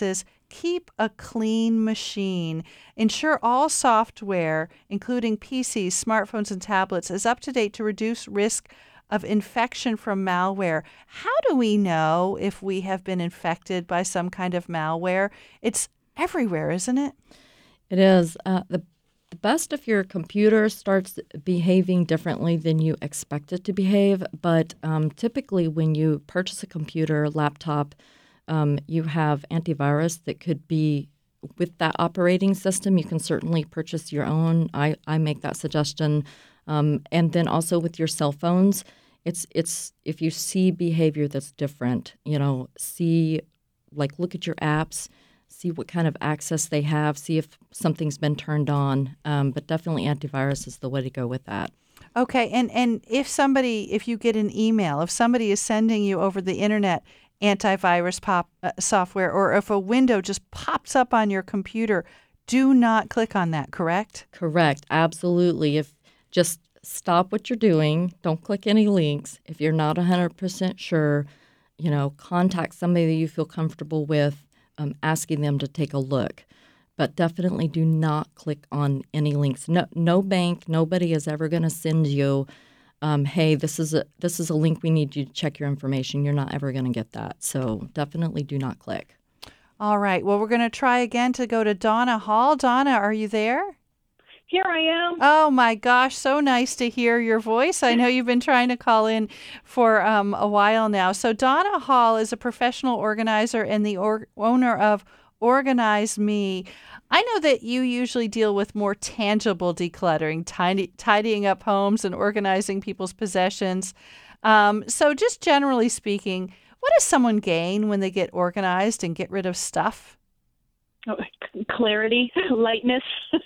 Speaker 1: Keep a clean machine. Ensure all software, including P Cs, smartphones, and tablets, is up to date to reduce risk of infection from malware. How do we know if we have been infected by some kind of malware? It's everywhere, isn't it?
Speaker 3: It is. Uh, the, the best if your computer starts behaving differently than you expect it to behave, but um, typically when you purchase a computer, laptop, Um, you have antivirus that could be with that operating system. You can certainly purchase your own. I, I make that suggestion. Um, and then also with your cell phones, it's it's if you see behavior that's different, you know, see, like look at your apps, see what kind of access they have, see if something's been turned on. Um, but definitely antivirus is the way to go with that.
Speaker 1: Okay, and, and if somebody, if you get an email, if somebody is sending you over the internet antivirus pop uh, software, or if a window just pops up on your computer, do not click on that, correct?
Speaker 3: Correct, absolutely. If just stop what you're doing, don't click any links. If you're not one hundred percent sure, you know, contact somebody that you feel comfortable with, um, asking them to take a look. But definitely do not click on any links. No, no bank, nobody is ever going to send you, um, hey, this is a this is a link. We need you to check your information. You're not ever going to get that. So definitely do not click.
Speaker 1: All right. Well, we're going to try again to go to Donna Hall. Donna, are you there?
Speaker 10: Here I am.
Speaker 1: Oh, my gosh. So nice to hear your voice. I know you've been trying to call in for um, a while now. So Donna Hall is a professional organizer and the or- owner of Organize Me. I know that you usually deal with more tangible decluttering, tidy, tidying up homes and organizing people's possessions. Um, so just generally speaking, what does someone gain when they get organized and get rid of stuff?
Speaker 10: Oh, clarity, lightness.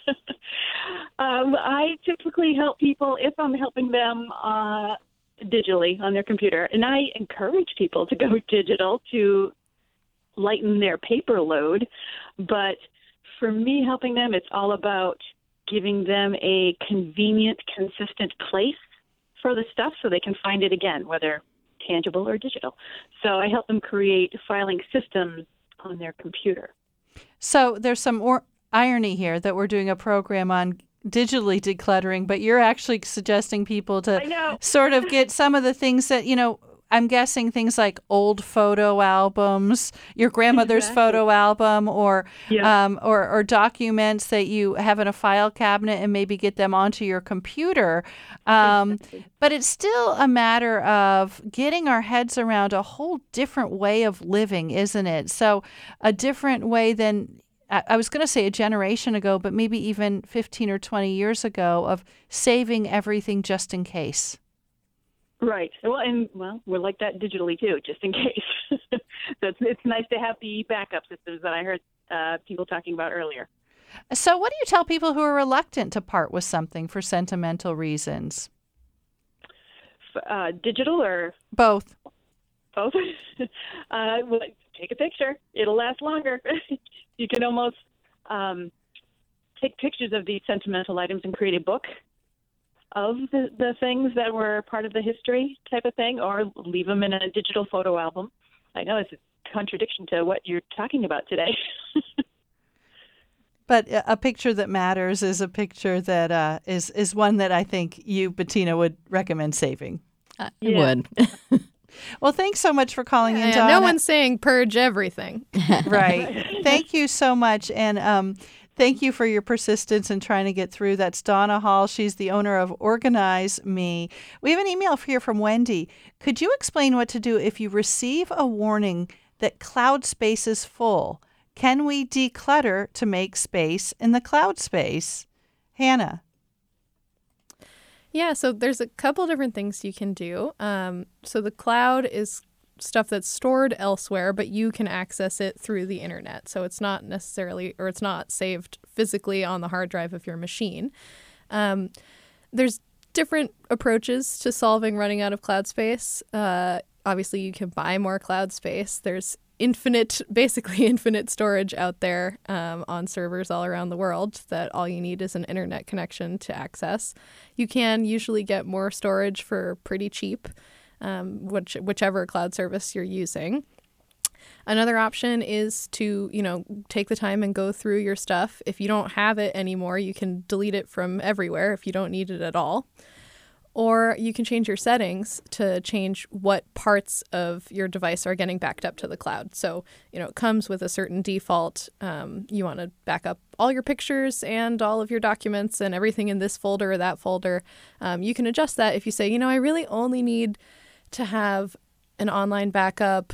Speaker 10: um, I typically help people if I'm helping them uh, digitally on their computer. And I encourage people to go digital to lighten their paper load. But for me, helping them, it's all about giving them a convenient, consistent place for the stuff so they can find it again, whether tangible or digital. So I help them create filing systems on their computer.
Speaker 1: So there's some or- irony here that we're doing a program on digitally decluttering, but you're actually suggesting people to sort of get some of the things that, you know, I'm guessing things like old photo albums, your grandmother's exactly. photo album, or, yeah. um, or or documents that you have in a file cabinet, and maybe get them onto your computer. Um, exactly. But it's still a matter of getting our heads around a whole different way of living, isn't it? So a different way than, I was going to say a generation ago, but maybe even fifteen or twenty years ago, of saving everything just in case.
Speaker 10: Right. Well, and well, we're like that digitally too, just in case. So it's, it's nice to have the backup systems that I heard uh, people talking about earlier.
Speaker 1: So what do you tell people who are reluctant to part with something for sentimental reasons?
Speaker 10: Uh, digital or?
Speaker 1: Both.
Speaker 10: Both? uh, well, take a picture. It'll last longer. You can almost um, take pictures of these sentimental items and create a book of the, the things that were part of the history type of thing, or leave them in a digital photo album. I know it's a contradiction to what you're talking about today.
Speaker 1: But a picture that matters is a picture that uh, is, is one that I think you, Bettina, would recommend saving.
Speaker 3: I yeah. would.
Speaker 1: Well, thanks so much for calling
Speaker 2: yeah,
Speaker 1: in, Donna.
Speaker 2: No one's saying purge everything.
Speaker 1: Right. Thank you so much. And um, thank you for your persistence in trying to get through. That's Donna Hall. She's the owner of Organize Me. We have an email here from Wendy. Could you explain what to do if you receive a warning that cloud space is full? Can we declutter to make space in the cloud space? Hannah.
Speaker 2: Yeah, so there's a couple different things you can do. Um, so the cloud is stuff that's stored elsewhere, but you can access it through the internet. So it's not necessarily, or it's not saved physically on the hard drive of your machine. Um, there's different approaches to solving running out of cloud space. Uh, obviously, you can buy more cloud space. There's infinite, basically infinite storage out there um, on servers all around the world that all you need is an internet connection to access. You can usually get more storage for pretty cheap, um, which whichever cloud service you're using. Another option is to, you know, take the time and go through your stuff. If you don't have it anymore, you can delete it from everywhere if you don't need it at all. Or you can change your settings to change what parts of your device are getting backed up to the cloud. So, you know, it comes with a certain default. Um, you want to back up all your pictures and all of your documents and everything in this folder or that folder. Um, you can adjust that if you say, you know, I really only need to have an online backup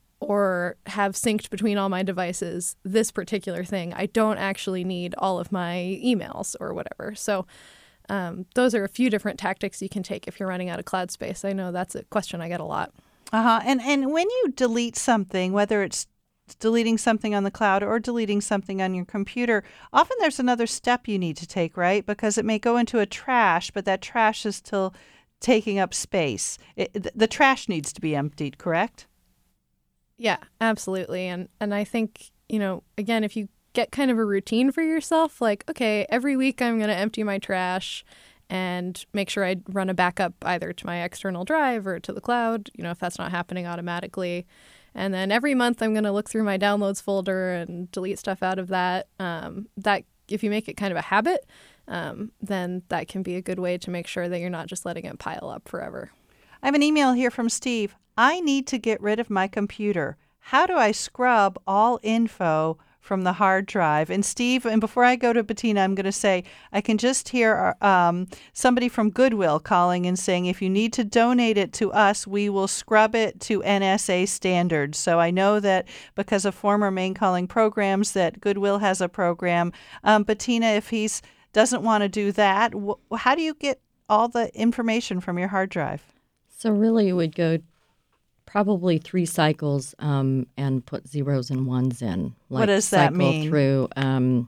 Speaker 2: or have synced between all my devices this particular thing. I don't actually need all of my emails or whatever. So Um, those are a few different tactics you can take if you're running out of cloud space. I know that's a question I get a lot.
Speaker 1: Uh-huh. And and when you delete something, whether it's deleting something on the cloud or deleting something on your computer, often there's another step you need to take, right? Because it may go into a trash, but that trash is still taking up space. It, the trash needs to be emptied, correct?
Speaker 2: Yeah, absolutely. And and I think, you know, again, if you get kind of a routine for yourself, like, okay, every week I'm going to empty my trash and make sure I run a backup either to my external drive or to the cloud, you know, if that's not happening automatically. And then every month I'm going to look through my downloads folder and delete stuff out of that. Um, that if you make it kind of a habit, um, then that can be a good way to make sure that you're not just letting it pile up forever.
Speaker 1: I have an email here from Steve. I need to get rid of my computer. How do I scrub all info from the hard drive? And Steve, and before I go to Bettina, I'm going to say I can just hear um, somebody from Goodwill calling and saying, if you need to donate it to us, we will scrub it to N S A standards. So I know that because of former Maine Calling programs that Goodwill has a program. Um, Bettina, if he doesn't want to do that, wh- how do you get all the information from your hard drive?
Speaker 3: So really it would go probably three cycles um, and put zeros and ones in. Like
Speaker 1: what does that mean?
Speaker 3: Cycle through, um,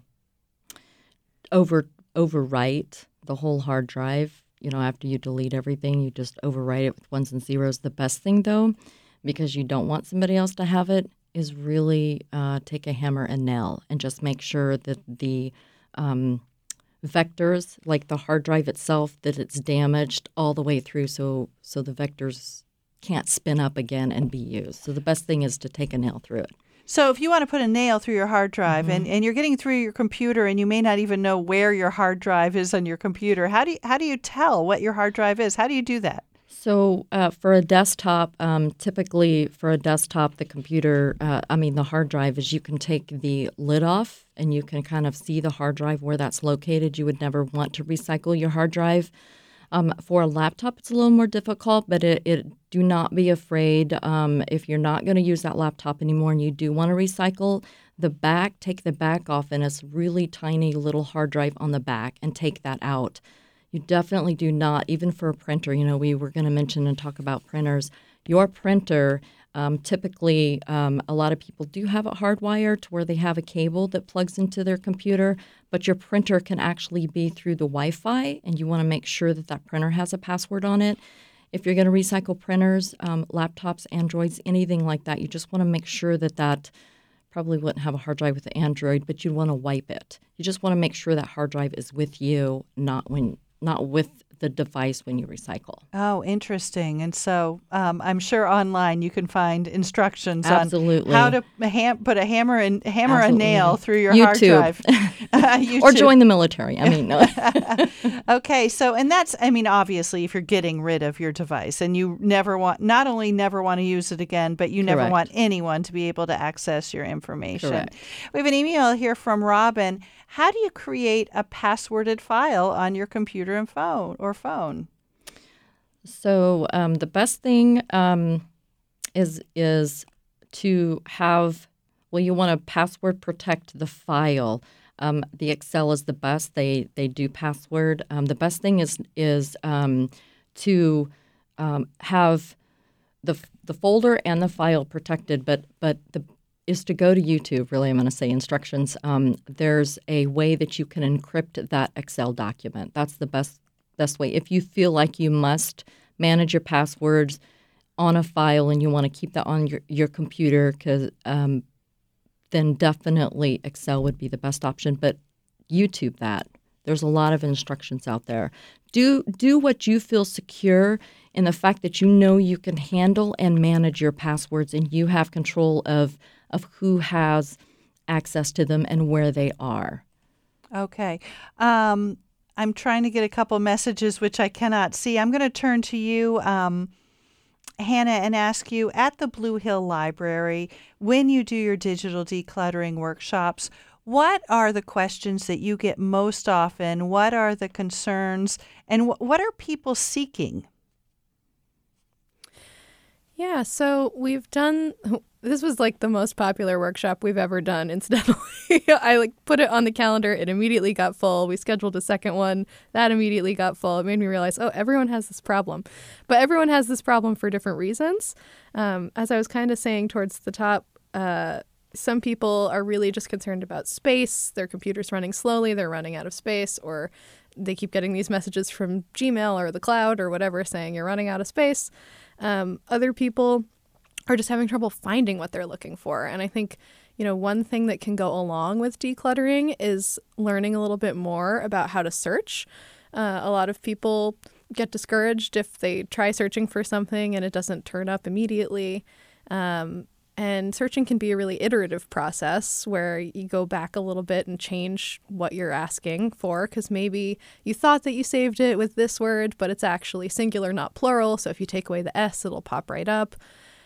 Speaker 3: over overwrite the whole hard drive. You know, after you delete everything, you just overwrite it with ones and zeros. The best thing, though, because you don't want somebody else to have it, is really uh, take a hammer and nail and just make sure that the um, vectors, like the hard drive itself, that it's damaged all the way through, so so the vectors can't spin up again and be used. So the best thing is to take a nail through it.
Speaker 1: So if you want to put a nail through your hard drive,
Speaker 3: Mm-hmm.
Speaker 1: and, and you're getting through your computer and you may not even know where your hard drive is on your computer, how do you, how do you tell what your hard drive is? How do you do that?
Speaker 3: So uh, for a desktop, um, typically for a desktop, the computer, uh, I mean the hard drive, is you can take the lid off and you can kind of see the hard drive where that's located. You would never want to recycle your hard drive. Um, for a laptop, it's a little more difficult, but it, it do not be afraid. Um, if you're not going to use that laptop anymore and you do want to recycle, the back, take the back off, and it's really tiny little hard drive on the back, and take that out. You definitely do not, even for a printer, you know, we were going to mention and talk about printers. Your printer, um, typically, um, a lot of people do have it hardwired to where they have a cable that plugs into their computer, but your printer can actually be through the Wi-Fi, and you want to make sure that that printer has a password on it. If you're going to recycle printers, um, laptops, Androids, anything like that, you just want to make sure that that probably wouldn't have a hard drive with Android, but you'd want to wipe it. You just want to make sure that hard drive is with you, not when not with the device when you recycle.
Speaker 1: Oh, interesting. And so um, I'm sure online you can find instructions
Speaker 3: Absolutely.
Speaker 1: on how to ham- put a hammer and hammer
Speaker 3: Absolutely.
Speaker 1: a nail through your
Speaker 3: YouTube.
Speaker 1: hard drive. uh, YouTube.
Speaker 3: Or join the military. I mean, no.
Speaker 1: Okay, so and that's I mean obviously if you're getting rid of your device and you never want not only never want to use it again, but you never
Speaker 3: Correct.
Speaker 1: want anyone to be able to access your information.
Speaker 3: Correct.
Speaker 1: We have an email here from Robin. How do you create a passworded file on your computer and phone or phone?
Speaker 3: So um, the best thing um, is is to have, well, you want to password protect the file. Um, the Excel is the best. They they do password. Um, the best thing is is um, to um, have the the folder and the file protected. But but the is to go to YouTube. Really, I'm going to say instructions. Um, there's a way that you can encrypt that Excel document. That's the best best way. If you feel like you must manage your passwords on a file and you want to keep that on your, your computer, because um, then definitely Excel would be the best option. But YouTube that. There's a lot of instructions out there. Do do what you feel secure and the fact that you know you can handle and manage your passwords and you have control of of who has access to them and where they are.
Speaker 1: Okay. Um, I'm trying to get a couple messages which I cannot see. I'm going to turn to you, um, Hannah, and ask you, at the Blue Hill Library, when you do your digital decluttering workshops, what are the questions that you get most often? What are the concerns? And wh- what are people seeking?
Speaker 2: Yeah, so we've done, this was like the most popular workshop we've ever done, incidentally. I like put it on the calendar, it immediately got full. We scheduled a second one, that immediately got full. It made me realize, oh, everyone has this problem. But everyone has this problem for different reasons. Um, as I was kind of saying towards the top, uh, some people are really just concerned about space. Their computer's running slowly, they're running out of space, or they keep getting these messages from Gmail or the cloud or whatever saying you're running out of space. Um, other people are just having trouble finding what they're looking for. And I think, you know, one thing that can go along with decluttering is learning a little bit more about how to search. Uh, a lot of people get discouraged if they try searching for something and it doesn't turn up immediately. Um, and searching can be a really iterative process where you go back a little bit and change what you're asking for, because maybe you thought that you saved it with this word, but it's actually singular, not plural. So if you take away the S, it'll pop right up.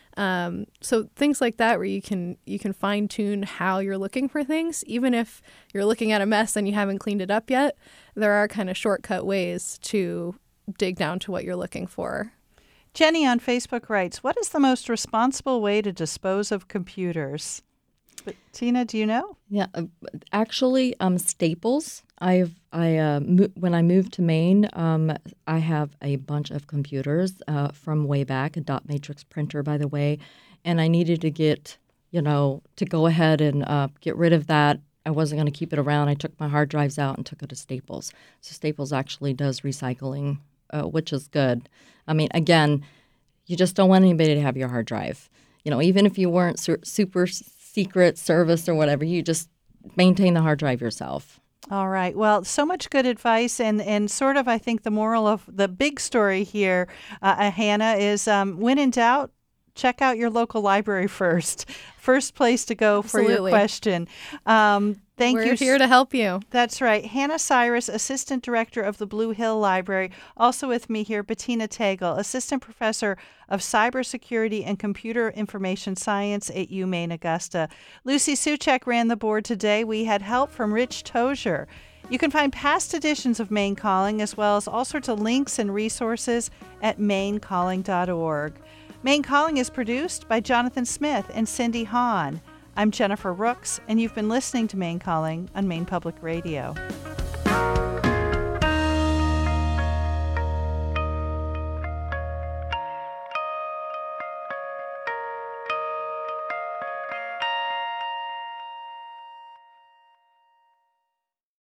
Speaker 2: Um, so things like that, where you can you can fine tune how you're looking for things, even if you're looking at a mess and you haven't cleaned it up yet. There are kind of shortcut ways to dig down to what you're looking for.
Speaker 1: Jenny on Facebook writes, what is the most responsible way to dispose of computers? But Tina, do you know?
Speaker 3: Yeah, uh, actually, um, Staples. I've I uh, mo- when I moved to Maine, um, I have a bunch of computers uh, from way back, a dot matrix printer, by the way, and I needed to get you know to go ahead and uh, get rid of that. I wasn't going to keep it around. I took my hard drives out and took it to Staples. So Staples actually does recycling, uh, which is good. I mean, again, you just don't want anybody to have your hard drive. You know, even if you weren't su- super secret service or whatever, you just maintain the hard drive yourself.
Speaker 1: All right. Well, so much good advice, and, and sort of, I think the moral of the big story here, uh, Hannah, is um, when in doubt, check out your local library first. First place to go
Speaker 2: Absolutely.
Speaker 1: for your question. Um, thank
Speaker 2: We're
Speaker 1: you.
Speaker 2: We're here to help you.
Speaker 1: That's right. Hannah Cyrus, Assistant Director of the Blue Hill Library. Also with me here, Bettina Tagle, Assistant Professor of Cybersecurity and Computer Information Science at UMaine Augusta. Lucy Suchek ran the board today. We had help from Rich Tozier. You can find past editions of Maine Calling, as well as all sorts of links and resources at maine calling dot org. Maine Calling is produced by Jonathan Smith and Cindy Hahn. I'm Jennifer Rooks, and you've been listening to Maine Calling on Maine Public Radio.